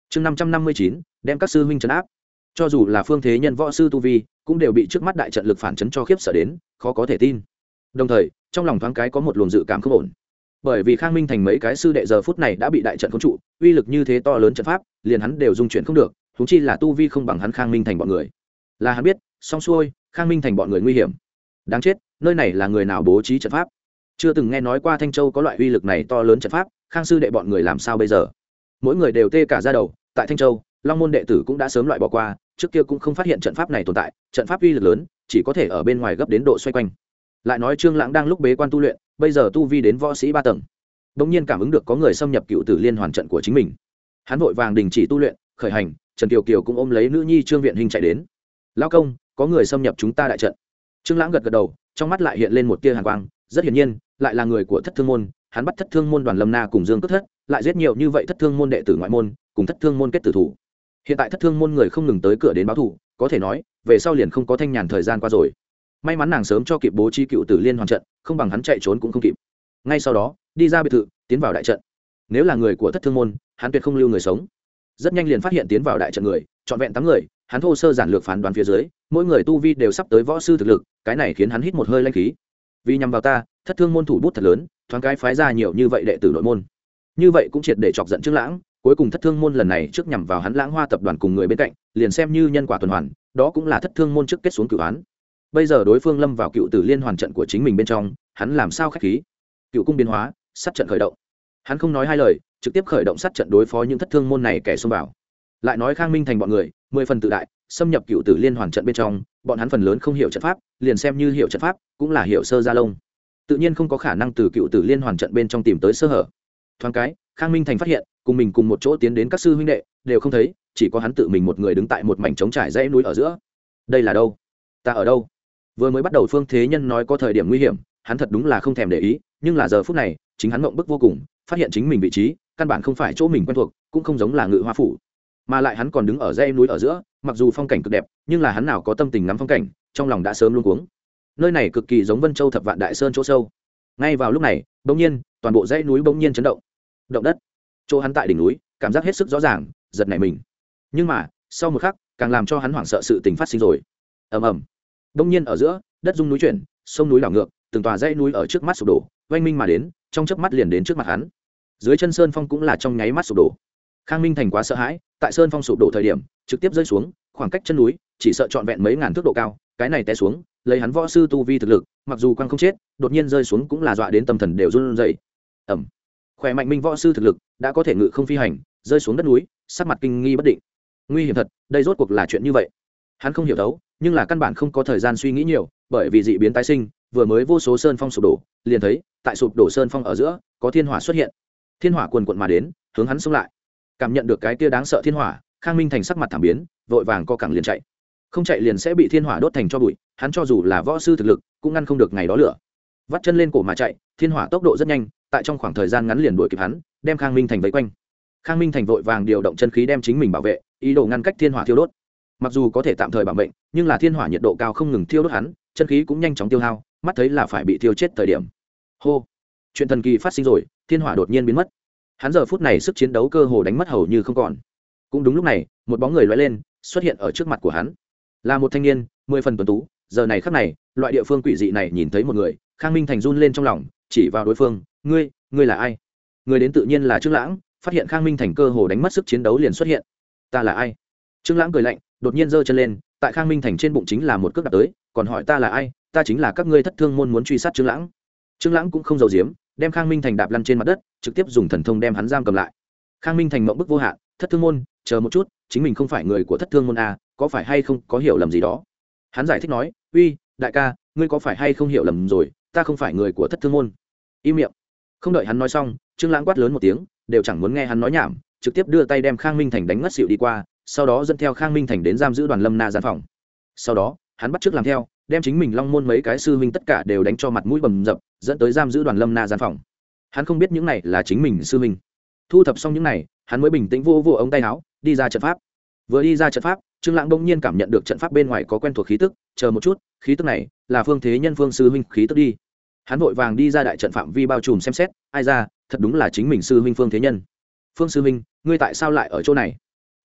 chương 559, đem các sư huynh trấn áp. Cho dù là phương thế nhân võ sư tu vi cũng đều bị trước mắt đại trận lực phản chấn cho khiếp sợ đến khó có thể tin. Đồng thời trong lòng thoáng cái có một luồng dự cảm không ổn, bởi vì Khang Minh Thành mấy cái sư đệ giờ phút này đã bị đại trận khống trụ, uy lực như thế to lớn trận pháp liền hắn đều dung chuyển không được, huống chi là tu vi không bằng hắn Khang Minh Thành bọn người. Là hắn biết xong xuôi Khang Minh Thành bọn người nguy hiểm. Đáng chết, nơi này là người nào bố trí trận pháp? Chưa từng nghe nói qua Thanh Châu có loại uy lực này to lớn trận pháp, Khang sư đệ bọn người làm sao bây giờ? Mỗi người đều tê cả da đầu. Tại Thanh Châu, Long môn đệ tử cũng đã sớm loại bỏ qua, trước kia cũng không phát hiện trận pháp này tồn tại, trận pháp uy lực lớn chỉ có thể ở bên ngoài gấp đến độ xoay quanh. Lại nói Trương Lãng đang lúc bế quan tu luyện, bây giờ tu vi đến võ sĩ 3 tầng, bỗng nhiên cảm ứng được có người xâm nhập Cựu Tử Liên hoàn trận của chính mình. Hắn vội vàng đình chỉ tu luyện, khởi hành. Trần Kiều Kiều cũng ôm lấy nữ nhi Trương Viện Hình chạy đến. Lão công, có người xâm nhập chúng ta đại trận. Trương Lãng gật gật đầu, trong mắt lại hiện lên một tia hàn quang, rất hiển nhiên, lại là người của Thất Thương môn. Hắn bắt Thất Thương môn Đoàn Lâm Na cùng Dương Cước Thất, lại giết nhiều như vậy Thất Thương môn đệ tử ngoại môn, cùng Thất Thương môn kết tử thủ. Hiện tại Thất Thương môn người không ngừng tới cửa đến báo thù, có thể nói về sau liền không có thanh nhàn thời gian qua rồi. May mắn nàng sớm cho kịp bố trí Cựu Tử Liên hoàn trận, không bằng hắn chạy trốn cũng không kịp. Ngay sau đó đi ra biệt thự, tiến vào đại trận. Nếu là người của Thất Thương môn, hắn tuyệt không lưu người sống. Rất nhanh liền phát hiện tiến vào đại trận người trọn vẹn 8 người. Hắn thô sơ giản lược phán đoán phía dưới, mỗi người tu vi đều sắp tới võ sư thực lực, cái này khiến hắn hít một hơi lãnh khí. Vì nhằm vào ta, Thất Thương môn thủ bút thật lớn, thoáng cái phái ra nhiều như vậy đệ tử nội môn, như vậy cũng triệt để chọc giận Trương Lãng. Cuối cùng Thất Thương môn lần này trước nhằm vào hắn Lãng Hoa tập đoàn cùng người bên cạnh, liền xem như nhân quả tuần hoàn, đó cũng là Thất Thương môn trước kết xuống cửu án. Bây giờ đối phương lâm vào Cựu Tử Liên hoàn trận của chính mình bên trong, hắn làm sao khách khí? Cựu cung biến hóa, sát trận khởi động. Hắn không nói hai lời, trực tiếp khởi động sát trận đối phó những Thất Thương môn này kẻ xông vào. Lại nói Khang Minh Thành bọn người, 10 phần tự đại, xâm nhập Cựu Tử Liên hoàn trận bên trong, bọn hắn phần lớn không hiểu trận pháp, liền xem như hiểu trận pháp, cũng là hiểu sơ gia lông. Tự nhiên không có khả năng từ Cựu Tử Liên hoàn trận bên trong tìm tới sơ hở. Thoáng cái, Khang Minh Thành phát hiện, cùng mình cùng một chỗ tiến đến các sư huynh đệ, đều không thấy, chỉ có hắn tự mình một người đứng tại một mảnh trống trải dãy núi ở giữa. Đây là đâu? Ta ở đâu? Vừa mới bắt đầu Phương Thế Nhân nói có thời điểm nguy hiểm, hắn thật đúng là không thèm để ý, nhưng là giờ phút này, chính hắn mộng bức vô cùng, phát hiện chính mình vị trí, căn bản không phải chỗ mình quen thuộc, cũng không giống là Ngự Hoa phủ, mà lại hắn còn đứng ở dãy núi ở giữa, mặc dù phong cảnh cực đẹp, nhưng là hắn nào có tâm tình ngắm phong cảnh, trong lòng đã sớm luống cuống. Nơi này cực kỳ giống Vân Châu Thập Vạn Đại Sơn chỗ sâu. Ngay vào lúc này, bỗng nhiên, toàn bộ dãy núi bỗng nhiên chấn động. Động đất. Chỗ hắn tại đỉnh núi, cảm giác hết sức rõ ràng, giật nảy mình. Nhưng mà, sau một khắc, càng làm cho hắn hoảng sợ sự tình phát sinh rồi. Ầm ầm. Bỗng nhiên ở giữa, đất rung núi chuyển, sông núi đảo ngược, từng tòa dãy núi ở trước mắt sụp đổ, oanh minh mà đến, trong chớp mắt liền đến trước mặt hắn. Dưới chân sơn phong cũng là trong nháy mắt sụp đổ. Khang Minh Thành quá sợ hãi, tại sơn phong sụp đổ thời điểm, trực tiếp rơi xuống, khoảng cách chân núi, chỉ sợ trọn vẹn mấy ngàn thước độ cao, cái này té xuống, lấy hắn võ sư tu vi thực lực, mặc dù quăng không chết, đột nhiên rơi xuống cũng là dọa đến tâm thần đều run rẩy. Ầm. Khỏe mạnh minh võ sư thực lực, đã có thể ngự không phi hành, rơi xuống đất núi, sắc mặt kinh nghi bất định. Nguy hiểm thật, đây rốt cuộc là chuyện như vậy. Hắn không hiểu đấu, nhưng là căn bản không có thời gian suy nghĩ nhiều, bởi vì dị biến tái sinh, vừa mới vô số sơn phong sụp đổ, liền thấy, tại sụp đổ sơn phong ở giữa, có thiên hỏa xuất hiện. Thiên hỏa cuồn cuộn mà đến, hướng hắn xông lại. Cảm nhận được cái kia đáng sợ thiên hỏa, Khang Minh Thành sắc mặt thảm biến, vội vàng co cẳng liền chạy. Không chạy liền sẽ bị thiên hỏa đốt thành tro bụi, hắn cho dù là võ sư thực lực, cũng ngăn không được ngày đó lửa. Vắt chân lên cổ mà chạy, thiên hỏa tốc độ rất nhanh, tại trong khoảng thời gian ngắn liền đuổi kịp hắn, đem Khang Minh Thành vây quanh. Khang Minh Thành vội vàng điều động chân khí đem chính mình bảo vệ, ý đồ ngăn cách thiên hỏa thiêu đốt. Mặc dù có thể tạm thời bảo mệnh, nhưng là thiên hỏa nhiệt độ cao không ngừng thiêu đốt hắn, chân khí cũng nhanh chóng tiêu hao, mắt thấy là phải bị thiêu chết thời điểm. Hô, chuyện thần kỳ phát sinh rồi, thiên hỏa đột nhiên biến mất. Hắn giờ phút này sức chiến đấu cơ hồ đánh mất hầu như không còn. Cũng đúng lúc này, một bóng người lóe lên, xuất hiện ở trước mặt của hắn. Là một thanh niên, 10 phần tuấn tú, giờ này khắc này, loại địa phương quỷ dị này nhìn thấy một người, Khang Minh Thành run lên trong lòng, chỉ vào đối phương, ngươi là ai? Người đến tự nhiên là Trương Lãng, phát hiện Khang Minh Thành cơ hồ đánh mất sức chiến đấu liền xuất hiện. Ta là ai? Trương Lãng cười lạnh, đột nhiên giơ chân lên, tại Khang Minh Thành trên bụng chính là một cước đạp tới, còn hỏi ta là ai? Ta chính là các ngươi Thất Thương môn muốn truy sát Trương Lãng. Trương Lãng cũng không giấu giếm, đem Khang Minh Thành đạp lăn trên mặt đất, trực tiếp dùng thần thông đem hắn giam cầm lại. Khang Minh Thành mộng bức vô hạn, Thất Thương môn, chờ một chút, chính mình không phải người của Thất Thương môn à, có phải hay không có hiểu lầm gì đó? Hắn giải thích nói, uy, đại ca, ngươi có phải hay không hiểu lầm rồi, ta không phải người của Thất Thương môn. Im miệng. Không đợi hắn nói xong, Trương Lãng quát lớn một tiếng, đều chẳng muốn nghe hắn nói nhảm, trực tiếp đưa tay đem Khang Minh Thành đánh ngất xỉu đi qua, sau đó dẫn theo Khang Minh Thành đến giam giữ Đoàn Lâm Na gian phòng. Sau đó, hắn bắt chước làm theo, đem chính mình Long môn mấy cái sư huynh tất cả đều đánh cho mặt mũi bầm dập, dẫn tới giam giữ Đoàn Lâm Na gian phòng. Hắn không biết những này là chính mình sư huynh. Thu thập xong những này, hắn mới bình tĩnh vô ống tay áo, đi ra trận pháp. Vừa đi ra trận pháp, Trương Lãng bỗng nhiên cảm nhận được trận pháp bên ngoài có quen thuộc khí tức, chờ một chút, khí tức này là Phương Thế Nhân Phương sư huynh khí tức đi. Hắn vội vàng đi ra đại trận phạm vi bao trùm xem xét, ai ra, thật đúng là chính mình sư huynh Phương Thế Nhân. Phương sư huynh, ngươi tại sao lại ở chỗ này?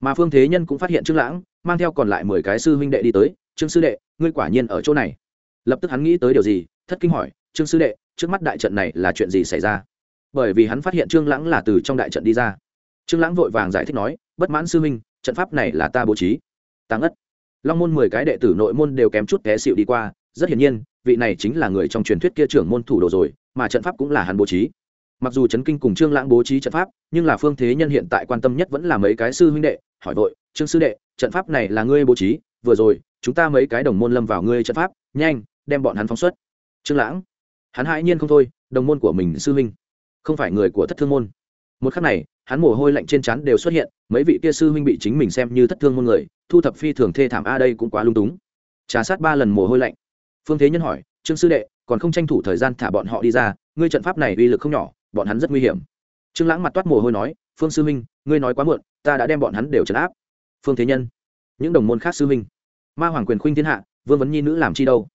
mà phương thế nhân cũng phát hiện trương lãng mang theo còn lại 10 cái sư huynh đệ đi tới. Trương sư đệ, ngươi quả nhiên ở chỗ này. Lập tức hắn nghĩ tới điều gì, thất kinh hỏi, trương sư đệ, trước mắt đại trận này là chuyện gì xảy ra? Bởi vì hắn phát hiện trương lãng là từ trong đại trận đi ra. Trương lãng vội vàng giải thích nói, bất mãn sư huynh, trận pháp này là ta bố trí. Tăng ất, long môn 10 cái đệ tử nội môn đều kém chút té xịu đi qua. Rất hiển nhiên, vị này chính là người trong truyền thuyết kia trưởng môn thủ đồ rồi, mà trận pháp cũng là hắn bố trí. Mặc dù Trấn Kinh cùng Trương Lãng bố trí trận pháp, nhưng là phương thế nhân hiện tại quan tâm nhất vẫn là mấy cái sư huynh đệ, hỏi vội, trương sư đệ, trận pháp này là ngươi bố trí? Vừa rồi chúng ta mấy cái đồng môn lâm vào ngươi trận pháp, nhanh đem bọn hắn phóng xuất. Trương Lãng, hắn hãi nhiên không thôi, đồng môn của mình sư huynh không phải người của Thất Thương môn. Một khắc này, hắn mồ hôi lạnh trên trán đều xuất hiện, mấy vị kia sư huynh bị chính mình xem như Thất Thương môn người, thu thập phi thường thê thảm a, đây cũng quá lung túng. Trà sát 3 lần mồ hôi lạnh. Phương thế nhân hỏi, trương sư đệ, còn không tranh thủ thời gian thả bọn họ đi ra, ngươi trận pháp này uy lực không nhỏ, bọn hắn rất nguy hiểm. Trương Lãng mặt toát mồ hôi nói, phương sư huynh, ngươi nói quá muộn, ta đã đem bọn hắn đều trấn áp. Phương thế nhân, những đồng môn khác sư huynh, ma hoàng quyền khuynh thiên hạ, vương vấn nhi nữ làm chi đâu?